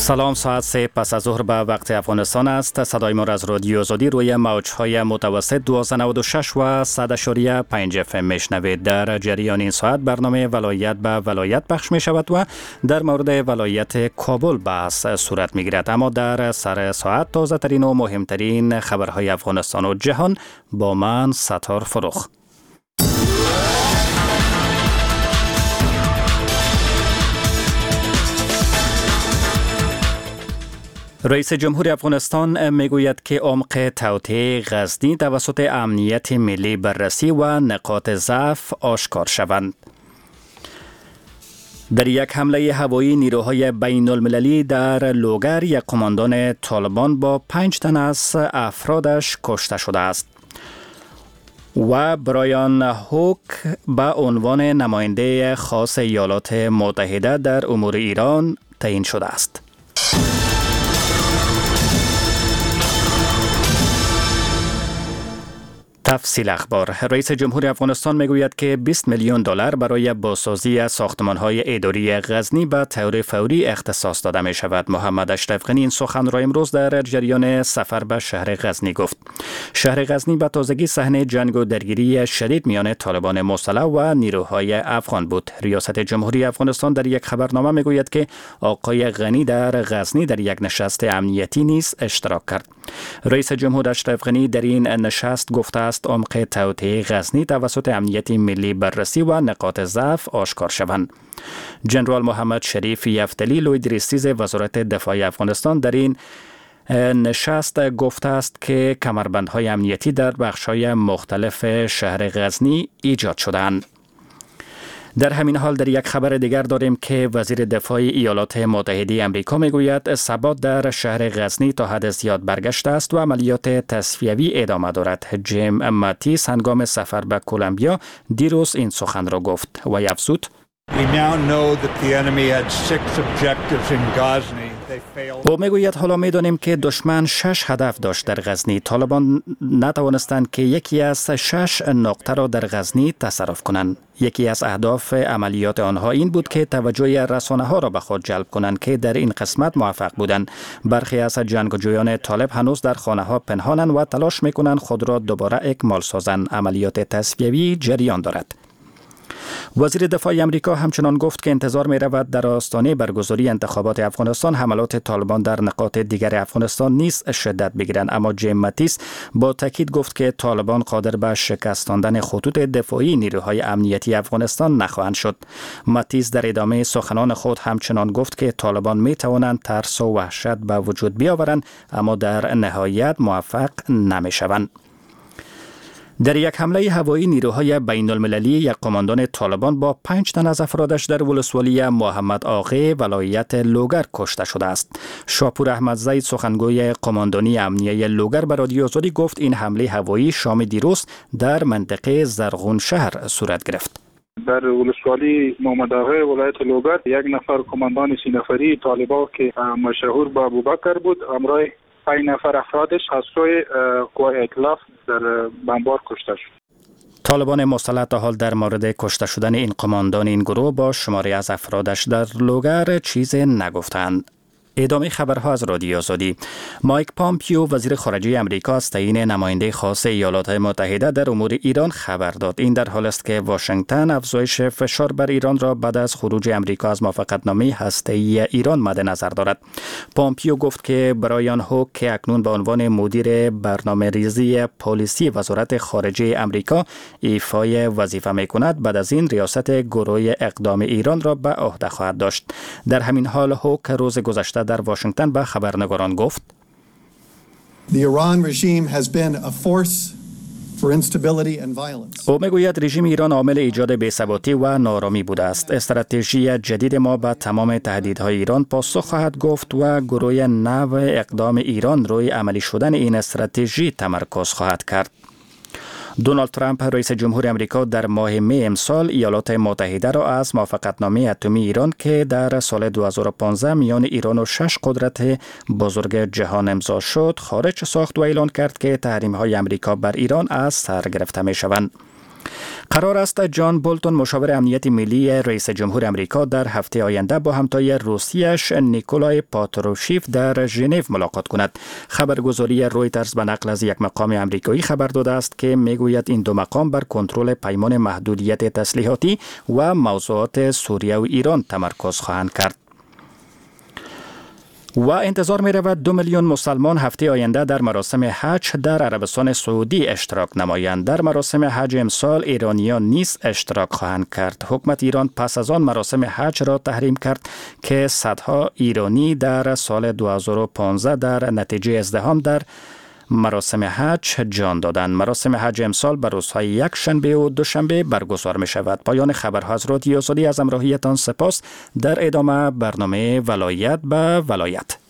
سلام، ساعت 3 پس از ظهر به وقت افغانستان است. صدای ما از رادیو آزادی روی موج‌های متوسط 1296 و 100.5 FM میشنوید. در جریان این ساعت برنامه ولایت به ولایت پخش می شود و در مورد ولایت کابل بحث صورت می گیرد. اما در سر ساعت تازه ترین و مهمترین خبرهای افغانستان و جهان با من ستار فروخ. رئیس جمهور افغانستان میگوید که عمق توطئه غزنی توسط امنیت ملی بررسی و نقاط ضعف آشکار شوند. در یک حمله هوایی نیروهای بین المللی در لوگر یک قماندان طالبان با 5 تن از افرادش کشته شده است. و برایان هوک به عنوان نماینده خاص ایالات متحده در امور ایران تعیین شده است. تفصیل اخبار. رئیس جمهور افغانستان میگوید که 20 میلیون دلار برای بازسازی ساختمان‌های اداری غزنی به طور فوری اختصاص داده می شود. محمد اشرف غنی این سخن را امروز در جریان سفر به شهر غزنی گفت. شهر غزنی به تازگی صحنه جنگ و درگیری شدید میان طالبان مسلح و نیروهای افغان بود. ریاست جمهوری افغانستان در یک خبرنامه میگوید که آقای غنی در غزنی در یک نشست امنیتی نیز اشتراک کرد. رئیس جمهور اشرف غنی در این نشست گفته است عمق توطئه غزنی توسط امنیت ملی بررسی و نقاط ضعف آشکار شوند. جنرال محمد شریف یفتلی لویدریستیز وزارت دفاع افغانستان در این نشست گفته است که کمربندهای امنیتی در بخش‌های مختلف شهر غزنی ایجاد شدند. در همین حال در یک خبر دیگر داریم که وزیر دفاع ایالات متحده آمریکا میگوید ثبات در شهر غزنی تا حد زیاد برگشته است و عملیات تصفیوی ادامه دارد. جیم ماتیس هنگام سفر به کلمبیا دیروز این سخن را گفت و افزود: او میگوید حالا میدانیم که دشمن 6 هدف داشت در غزنی. طالبان نتوانستند که یکی از 6 نقطه را در غزنی تصرف کنند. یکی از اهداف عملیات آنها این بود که توجه رسانه‌ها را به خود جلب کنند که در این قسمت موفق بودند. برخی از جنگجویان طالب هنوز در خانه‌ها پنهانند و تلاش میکنند خود را دوباره اکمال سازند. عملیات تصفیوی جریان دارد. وزیر دفاع آمریکا همچنان گفت که انتظار می رود در آستانه برگزاری انتخابات افغانستان حملات طالبان در نقاط دیگر افغانستان نیز شدت بگیرند. اما جیم ماتیس با تاکید گفت که طالبان قادر به شکستاندن خطوط دفاعی نیروهای امنیتی افغانستان نخواهند شد. ماتیس در ادامه سخنان خود همچنان گفت که طالبان می توانند ترس و وحشت به وجود بیاورند اما در نهایت موفق نمی شوند. در یک حمله هوایی نیروهای بین المللی یک قماندان طالبان با 5 تن از افرادش در ولسوالی محمد آغی ولایت لوگر کشته شده است. شاپور احمدزی سخنگوی قماندانی امنیه لوگر به رادیو آزادی گفت این حمله هوایی شام دیروز در منطقه زرغون شهر صورت گرفت. در ولسوالی محمد آغی ولایت لوگر یک نفر قماندان 3 نفری طالبان که مشهور به ابوبکر بود همراه 5 نفر افرادش از سوی قوای ائتلاف در بمبار کشته شد. طالبان مسلح تا حال در مورد کشته شدن این قماندان این گروه با شماری از افرادش در لوگر چیزی نگفتند. ادامه خبرها از رادیو آزادی. مایک پامپیو وزیر خارجه آمریکا از تعیین نماینده خاص ایالات متحده در امور ایران خبر داد. این در حالی است که واشنگتن افزایش فشار بر ایران را بعد از خروج آمریکا از موافقتنامه هسته‌ای ایران مد نظر دارد. پامپیو گفت که برایان هوک که اکنون به عنوان مدیر برنامه‌ریزی پالیسی وزارت خارجه آمریکا ایفای وظیفه می‌کند بعد از این ریاست گروه اقدام ایران را به عهده خواهد داشت. در همین حال هوک روز گذشته در واشنگتن به خبرنگاران گفت: او میگوید رژیم ایران عامل ایجاد بی‌ثباتی و نارامی بوده است. استراتژی جدید ما به تمام تهدیدهای ایران پاسخ خواهد گفت و گروه نو اقدام ایران روی عملی شدن این استراتژی تمرکز خواهد کرد. دونالد ترامپ رئیس جمهور آمریکا در ماه می امسال ایالات متحده را از موافقتنامه اتمی ایران که در سال 2015 میان ایران و 6 قدرت بزرگ جهان امضا شد خارج ساخت و اعلان کرد که تحریم‌های آمریکا بر ایران از سر گرفته می‌شوند. قرار است جان بولتون مشاور امنیت ملی رئیس جمهور امریکا در هفته آینده با همتای روسیش نیکولای پاتروشیف در ژنو ملاقات کند. خبرگزاری رویترز به نقل از یک مقام امریکایی خبر داده است که میگوید این دو مقام بر کنترل پیمان محدودیت تسلیحاتی و موضوعات سوریه و ایران تمرکز خواهند کرد. و انتظار می رود 2 میلیون مسلمان هفته آینده در مراسم حج در عربستان سعودی اشتراک نمایند. در مراسم حج امسال ایرانیان نیز اشتراک خواهند کرد. حکومت ایران پس از آن مراسم حج را تحریم کرد که صدها ایرانی در سال 2015 در نتیجه ازدحام در مراسم حج جان دادند. مراسم حج امسال بر روزهای یک شنبه و دوشنبه برگزار می شود. پایان خبرها از رادیو آزادی، از همراهیتان سپاس. در ادامه برنامه ولایت به ولایت.